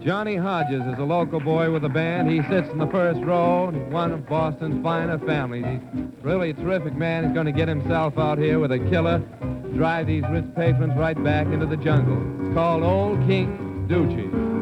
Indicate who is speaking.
Speaker 1: Johnny Hodges is a local boy with a band. He sits in the first row, one of Boston's finer families. He's really a terrific man. He's going to get himself out here with a killer, drive these rich patrons right back into the jungle. It's called Old King Doochie.